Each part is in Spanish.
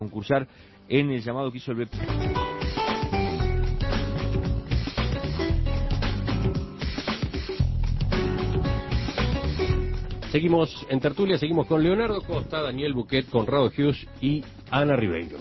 concursar en el llamado que hizo el BP. Seguimos en tertulia, seguimos con Leonardo Costa, Daniel Buquet, Conrado Hughes y Ana Ribeiro.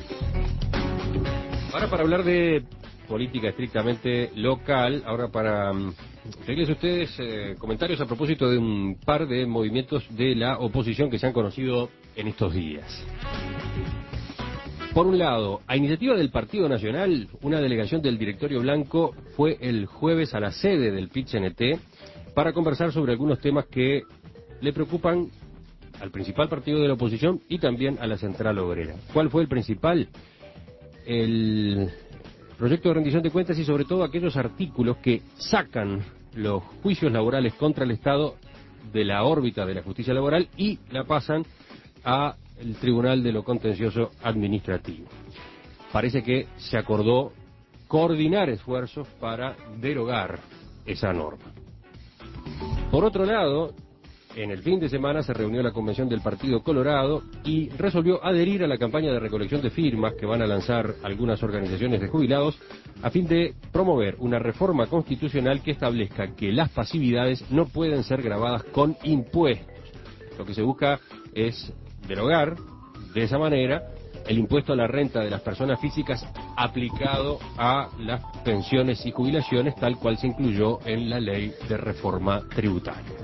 Ahora para hablar de política estrictamente local, ahora para pedirles a ustedes comentarios a propósito de un par de movimientos de la oposición que se han conocido en estos días. Por un lado, a iniciativa del Partido Nacional, una delegación del Directorio Blanco fue el jueves a la sede del PIT-CNT para conversar sobre algunos temas que le preocupan al principal partido de la oposición y también a la Central Obrera. ¿Cuál fue el principal? El proyecto de rendición de cuentas y sobre todo aquellos artículos que sacan los juicios laborales contra el Estado de la órbita de la justicia laboral y la pasan a el Tribunal de lo Contencioso Administrativo. Parece que se acordó coordinar esfuerzos para derogar esa norma. Por otro lado, en el fin de semana se reunió la convención del Partido Colorado y resolvió adherir a la campaña de recolección de firmas que van a lanzar algunas organizaciones de jubilados a fin de promover una reforma constitucional que establezca que las pasividades no pueden ser gravadas con impuestos. Lo que se busca es derogar de esa manera el impuesto a la renta de las personas físicas aplicado a las pensiones y jubilaciones tal cual se incluyó en la ley de reforma tributaria.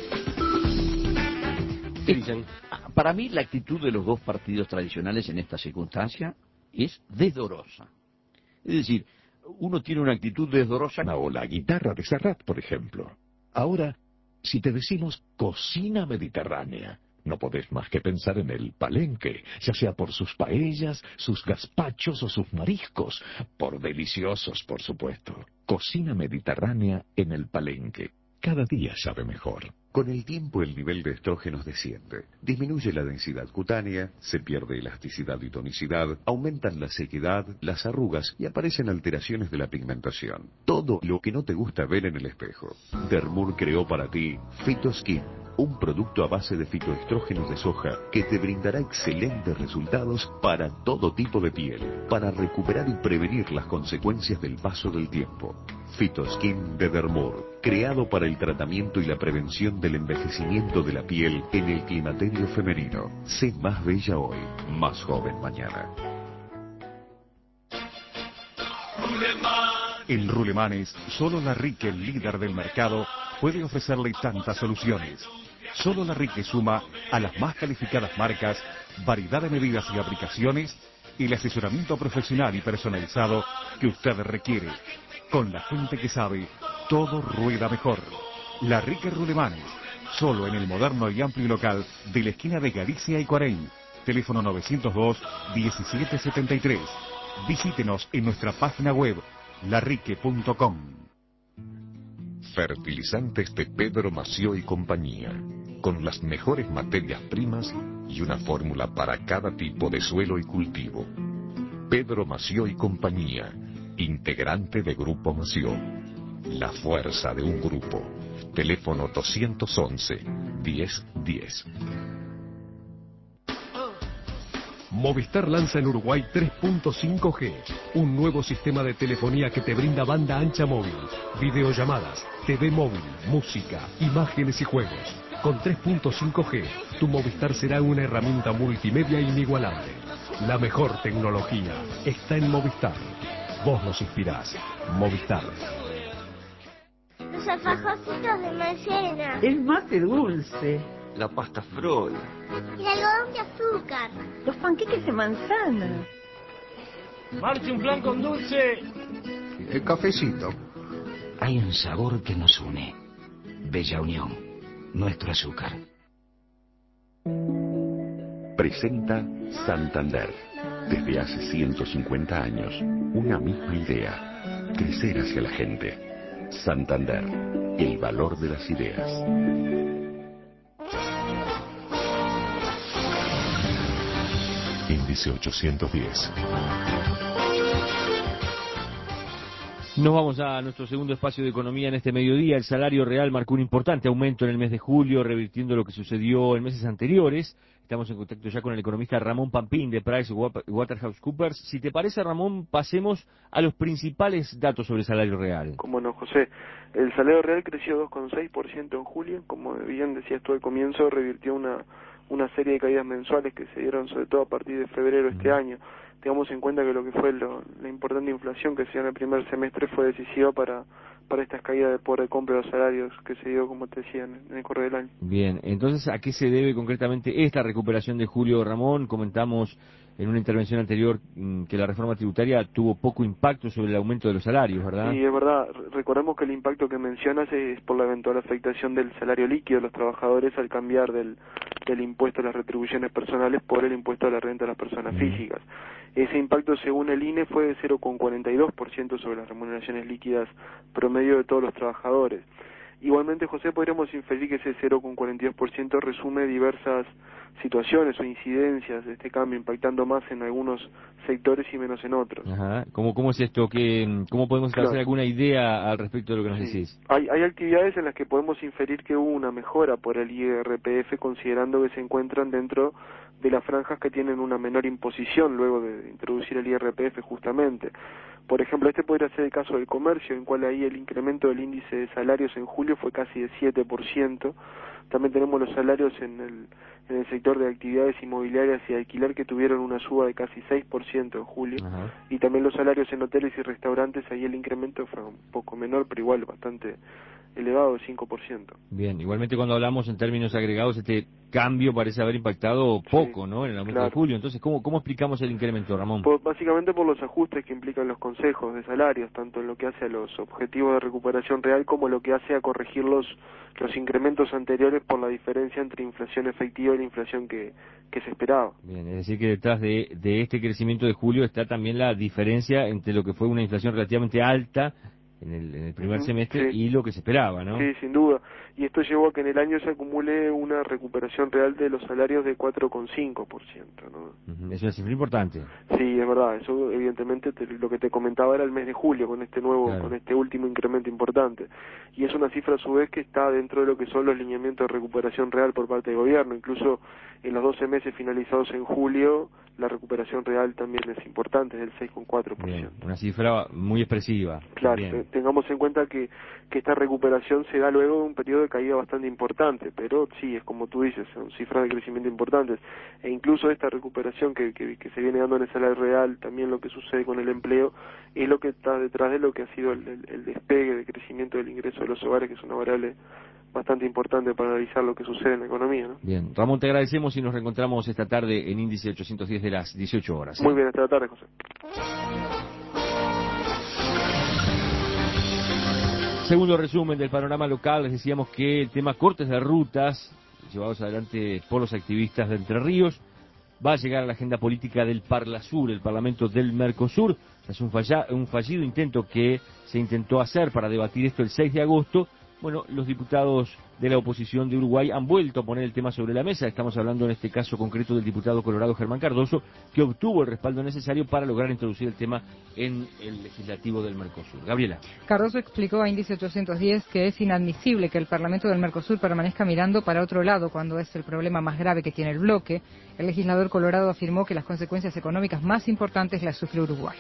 ¿Qué dicen? Para mí la actitud de los dos partidos tradicionales en esta circunstancia es desdorosa. Es decir, uno tiene una actitud desdorosa. O la guitarra de Serrat, por ejemplo. Ahora, si te decimos cocina mediterránea, no podés más que pensar en el Palenque, ya sea por sus paellas, sus gazpachos o sus mariscos, por deliciosos, por supuesto. Cocina mediterránea en el Palenque. Cada día sabe mejor. Con el tiempo el nivel de estrógenos desciende, disminuye la densidad cutánea, se pierde elasticidad y tonicidad, aumentan la sequedad, las arrugas y aparecen alteraciones de la pigmentación. Todo lo que no te gusta ver en el espejo. Dermur creó para ti Phytoskin, un producto a base de fitoestrógenos de soja que te brindará excelentes resultados para todo tipo de piel, para recuperar y prevenir las consecuencias del paso del tiempo. Phytoskin de Dermur, creado para el tratamiento y la prevención del envejecimiento de la piel en el climaterio femenino. Sé más bella hoy, más joven mañana. En Rulemanes, solo la Rique, el líder del mercado, puede ofrecerle tantas soluciones. Solo la Rique suma a las más calificadas marcas, variedad de medidas y aplicaciones y el asesoramiento profesional y personalizado que usted requiere. Con la gente que sabe, todo rueda mejor. La Rique Rulemanes, solo en el moderno y amplio local de la esquina de Galicia y Cuarén. Teléfono 902-1773. Visítenos en nuestra página web, larrique.com. Fertilizantes de Pedro Mació y compañía, con las mejores materias primas y una fórmula para cada tipo de suelo y cultivo. Pedro Mació y compañía, integrante de Grupo Mació. La fuerza de un grupo. Teléfono 211-1010. Movistar lanza en Uruguay 3.5G, un nuevo sistema de telefonía que te brinda banda ancha móvil, videollamadas, TV móvil, música, imágenes y juegos. Con 3.5G, tu Movistar será una herramienta multimedia inigualable. La mejor tecnología está en Movistar. Vos nos inspirás. Movistar. Los alfajorcitos de maicena. El mate dulce. La pasta Freud. El algodón de azúcar. Los panqueques de manzana. Marche un flan con dulce. El cafecito. Hay un sabor que nos une. Bella Unión. Nuestro azúcar. Presenta Santander. Desde hace 150 años, una misma idea. Crecer hacia la gente. Santander. El valor de las ideas. Índice 810. Nos vamos a nuestro segundo espacio de economía en este mediodía. El salario real marcó un importante aumento en el mes de julio, revirtiendo lo que sucedió en meses anteriores. Estamos en contacto ya con el economista Ramón Pampín de PricewaterhouseCoopers. Si te parece, Ramón, pasemos a los principales datos sobre el salario real. Cómo no, José. El salario real creció 2,6% en julio. Como bien decías tú al comienzo, revirtió una serie de caídas mensuales que se dieron sobre todo a partir de febrero de este año. Tengamos en cuenta que lo que fue la importante inflación que se dio en el primer semestre fue decisiva para estas caídas de poder de compra de los salarios que se dio, como te decía, en el correr del año. Bien, entonces, ¿a qué se debe concretamente esta recuperación de julio, Ramón? Comentamos en una intervención anterior que la reforma tributaria tuvo poco impacto sobre el aumento de los salarios, ¿verdad? Sí, es verdad. Recordemos que el impacto que mencionas es por la eventual afectación del salario líquido de los trabajadores al cambiar del impuesto a las retribuciones personales por el impuesto a la renta de las personas físicas. Ese impacto, según el INE, fue de 0,42% sobre las remuneraciones líquidas promedio de todos los trabajadores. Igualmente, José, podríamos inferir que ese 0,42% resume diversas situaciones o incidencias de este cambio, impactando más en algunos sectores y menos en otros. Ajá. ¿Cómo es esto? ¿Cómo podemos hacer alguna idea al respecto de lo que nos decís? Hay actividades en las que podemos inferir que hubo una mejora por el IRPF, considerando que se encuentran dentro de las franjas que tienen una menor imposición luego de introducir el IRPF justamente. Por ejemplo, este podría ser el caso del comercio, en cual ahí el incremento del índice de salarios en julio fue casi de 7%. También tenemos los salarios en el sector de actividades inmobiliarias y alquiler que tuvieron una suba de casi 6% en julio. Y también los salarios en hoteles y restaurantes, ahí el incremento fue un poco menor, pero igual bastante elevado, de 5%. Bien, igualmente cuando hablamos en términos agregados, este cambio parece haber impactado poco, ¿no?, en el aumento de julio. Entonces, ¿cómo explicamos el incremento, Ramón? Básicamente por los ajustes que implican los consejos de salarios, tanto en lo que hace a los objetivos de recuperación real como lo que hace a corregir los incrementos anteriores por la diferencia entre inflación efectiva y la inflación que se esperaba. Bien, es decir que detrás de este crecimiento de julio está también la diferencia entre lo que fue una inflación relativamente alta en el primer semestre y lo que se esperaba, ¿no? Sí, sin duda. Y esto llevó a que en el año se acumule una recuperación real de los salarios de 4,5%, ¿no? Es una cifra importante. Sí, es verdad. Eso, evidentemente, lo que te comentaba era el mes de julio, con este último incremento importante. Y es una cifra, a su vez, que está dentro de lo que son los lineamientos de recuperación real por parte del gobierno. Incluso en los 12 meses finalizados en julio, la recuperación real también es importante, es del 6,4%. Bien, una cifra muy expresiva. Claro, bien. Tengamos en cuenta que esta recuperación se da luego de un periodo de caída bastante importante, pero sí, es como tú dices, son cifras de crecimiento importantes. E incluso esta recuperación que se viene dando en el salario real, también lo que sucede con el empleo, es lo que está detrás de lo que ha sido el despegue de crecimiento del ingreso de los hogares, que es una variable bastante importante para analizar lo que sucede en la economía, ¿no? Bien, Ramón, te agradecemos y nos reencontramos esta tarde en Índice 810 de las 18 horas. Muy bien, hasta la tarde, José. Segundo resumen del panorama local, les decíamos que el tema cortes de rutas, llevados adelante por los activistas de Entre Ríos, va a llegar a la agenda política del Parlasur, el Parlamento del Mercosur. Es un fallido intento que se intentó hacer para debatir esto el 6 de agosto. Bueno, los diputados de la oposición de Uruguay han vuelto a poner el tema sobre la mesa. Estamos hablando en este caso concreto del diputado colorado Germán Cardoso, que obtuvo el respaldo necesario para lograr introducir el tema en el legislativo del Mercosur. Gabriela. Cardoso explicó a Índice 810 que es inadmisible que el Parlamento del Mercosur permanezca mirando para otro lado cuando es el problema más grave que tiene el bloque. El legislador colorado afirmó que las consecuencias económicas más importantes las sufre Uruguay.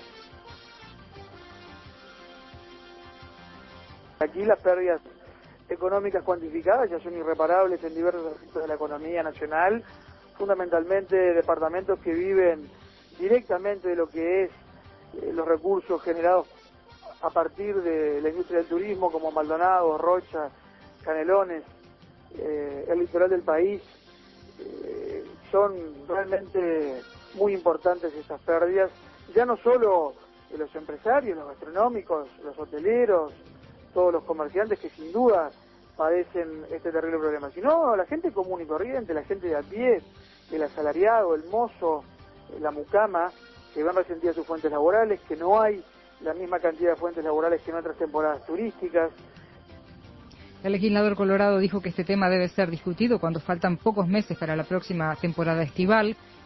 Aquí las pérdidas económicas cuantificadas ya son irreparables en diversos aspectos de la economía nacional, fundamentalmente departamentos que viven directamente de lo que es los recursos generados a partir de la industria del turismo, como Maldonado, Rocha, Canelones, el litoral del país. Son realmente muy importantes estas pérdidas, ya no solo de los empresarios, los gastronómicos, los hoteleros, todos los comerciantes que sin duda padecen este terrible problema, sino la gente común y corriente, la gente de a pie, el asalariado, el mozo, la mucama, que ven resentidas sus fuentes laborales, que no hay la misma cantidad de fuentes laborales que en otras temporadas turísticas. El legislador colorado dijo que este tema debe ser discutido cuando faltan pocos meses para la próxima temporada estival.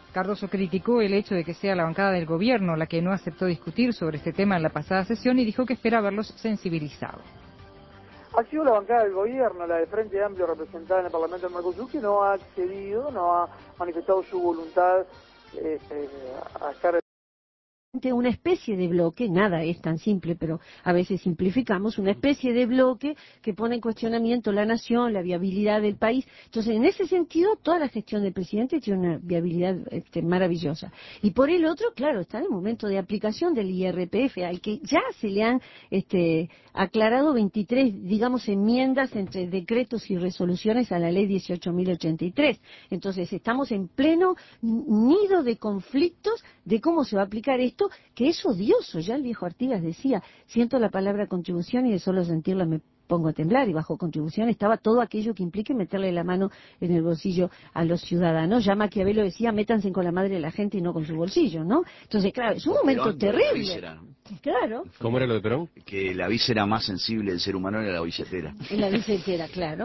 Cardoso criticó el hecho de que sea la bancada del gobierno la que no aceptó discutir sobre este tema en la pasada sesión y dijo que espera verlos sensibilizados. Ha sido la bancada del gobierno, la de Frente Amplio representada en el Parlamento del Mercosur, que no ha accedido, no ha manifestado su voluntad a estar... Una especie de bloque, nada es tan simple, pero a veces simplificamos, una especie de bloque que pone en cuestionamiento la nación, la viabilidad del país. Entonces, en ese sentido, toda la gestión del presidente tiene una viabilidad maravillosa. Y por el otro, claro, está en el momento de aplicación del IRPF, al que ya se le han aclarado 23, digamos, enmiendas entre decretos y resoluciones a la ley 18.083. Entonces, estamos en pleno nido de conflictos de cómo se va a aplicar esto, que es odioso. Ya el viejo Artigas decía, siento la palabra contribución y de solo sentirla me pongo a temblar, y bajo contribución estaba todo aquello que implique meterle la mano en el bolsillo a los ciudadanos. Ya Maquiavelo decía, métanse con la madre de la gente y no con su bolsillo, ¿no? Entonces, claro, es un momento terrible. Claro. ¿Cómo era lo de Perón? Que la víscera más sensible del ser humano era la billetera. En la billetera, claro.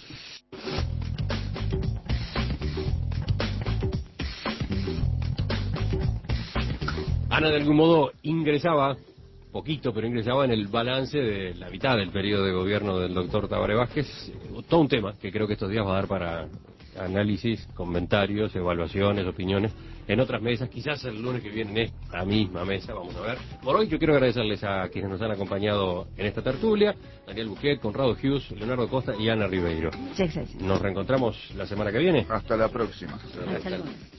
Ana, de algún modo, ingresaba, poquito, pero ingresaba en el balance de la mitad del periodo de gobierno del doctor Tabaré Vázquez. Todo un tema que creo que estos días va a dar para análisis, comentarios, evaluaciones, opiniones. En otras mesas, quizás el lunes que viene en esta misma mesa, vamos a ver. Por hoy yo quiero agradecerles a quienes nos han acompañado en esta tertulia: Daniel Buquet, Conrado Hughes, Leonardo Costa y Ana Ribeiro. Sí, sí, sí. Nos reencontramos la semana que viene. Hasta la próxima. Hasta luego.